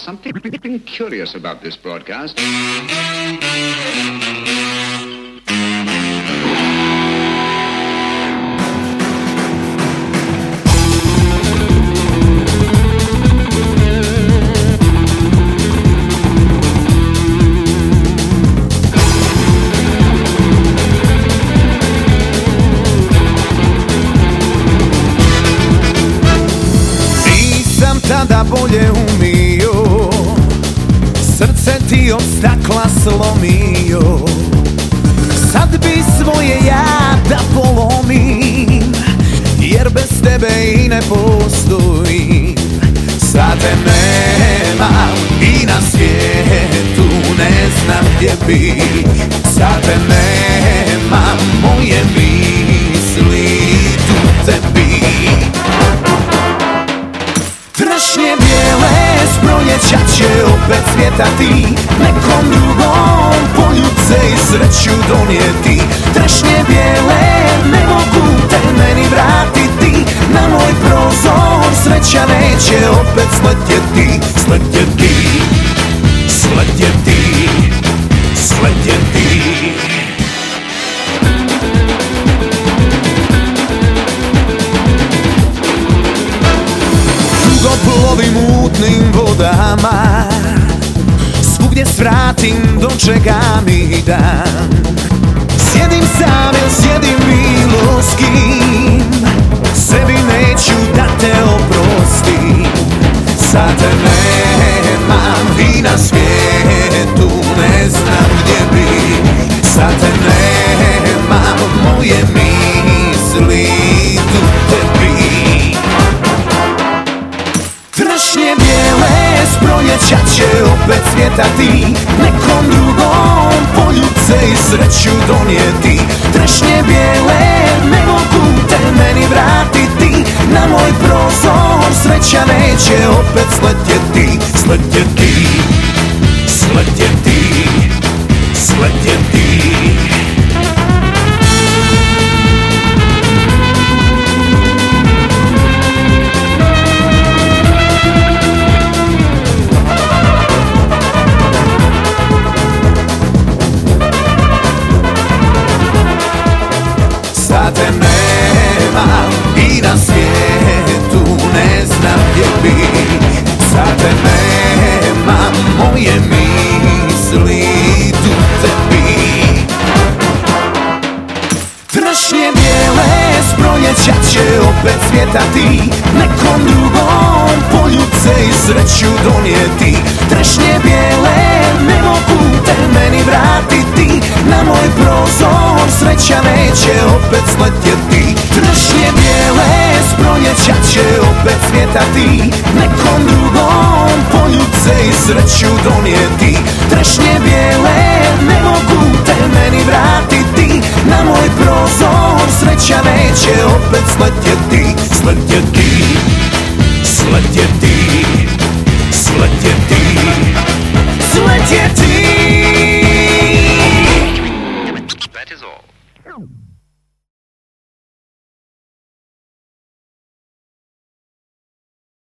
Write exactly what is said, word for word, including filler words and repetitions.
something curious about this broadcast. Tada bolje umio, srce ti od stakla slomio. Sad bi svoje ja da polomim, jer bez tebe i ne postojim. Sad te nema i na svijetu ne znam gdje bi. Sad te nema, moje misli tu tebi. Trešnje bijele s proljeća će opet cvjetati, nekom drugom poljubce i sreću donijeti. Trešnje bijele ne mogu te meni vratiti, na moj prozor sreća neće opet sletjeti. Sletjeti, sletjeti, sletjeti. Plovim mutnim vodama, svugdje svratim do čega mi dan. Sjedim sam ili sjedim bilo s kim, sebi neću da te oprostim. Sad te nemam i na svijetu ne znam gdje bi. Sad te nemam, moje misli tu tebi. Trešnje bijele s proljeća će opet cvjetati, nekom drugom poljubce i sreću donijeti. Trešnje bijele ne mogu te meni vratiti, na moj prozor sreća neće opet sletjeti. Sletjeti, sletjeti, sletjeti. Sad te nema i na svijetu ne znam gdje bi. Sad te nema, moje misli tu tebi. Trešnje bijele s proljeća će opet cvjetati, nekom drugom poljubce i sreću donijeti. Trešnje bijele ne mogu te meni vratiti, na moj prozor sreća neće opet sletjeti. Trešnje bijele s proljeća će opet cvjetati, nekom drugom poljubce i sreću donijeti. Trešnje bijele ne mogu